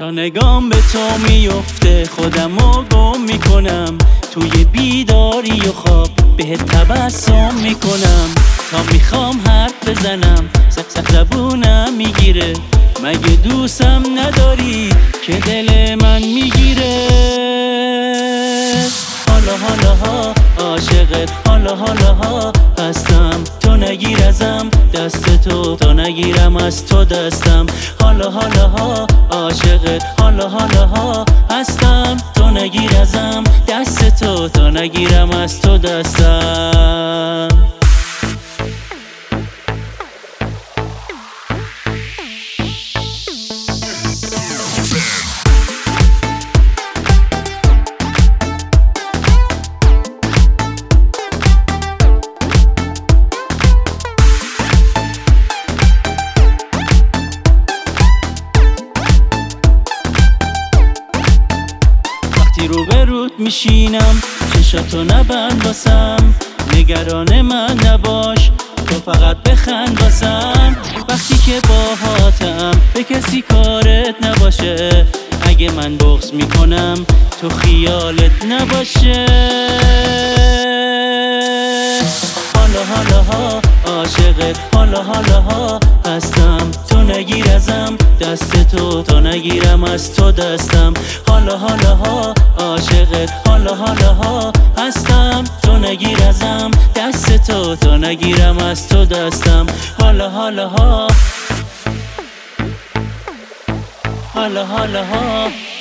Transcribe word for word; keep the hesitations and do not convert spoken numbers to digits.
تا نگام به تو میفته خودمو گم میکنم، توی بیداری و خواب بهت تبسم میکنم. تا میخوام حرف بزنم سق سق زبونم میگیره، مگه دوستم نداری که دل من میگیره. حالا حالا ها عاشقت، حالا حالا ها هستم، تو نگیر ازم دست تو تا نگیرم از تو دستم. حالا حالا ها عاشقت، حالا حالا ها هستم، تو نگیر ازم دست تو تا نگیرم از تو دستم. رو به رود میشینم چشاتو نبند واسم، نگران من نباش تو فقط بخند واسم. وقتی که باهاتم به کسی کارت نباشه، اگه من بغض میکنم تو خیالت نباشه. حالا حالا ها عاشقت، حالا حالا ها هستم، تو نگیر ازم دست تو تا نگیرم از تو دستم. حالا حالا ها عاشقت، حالا حالا ها هستم، تو نگیر ازم دست تو تا نگیرم از تو دستم. حالا حالا ها حالا حالا ها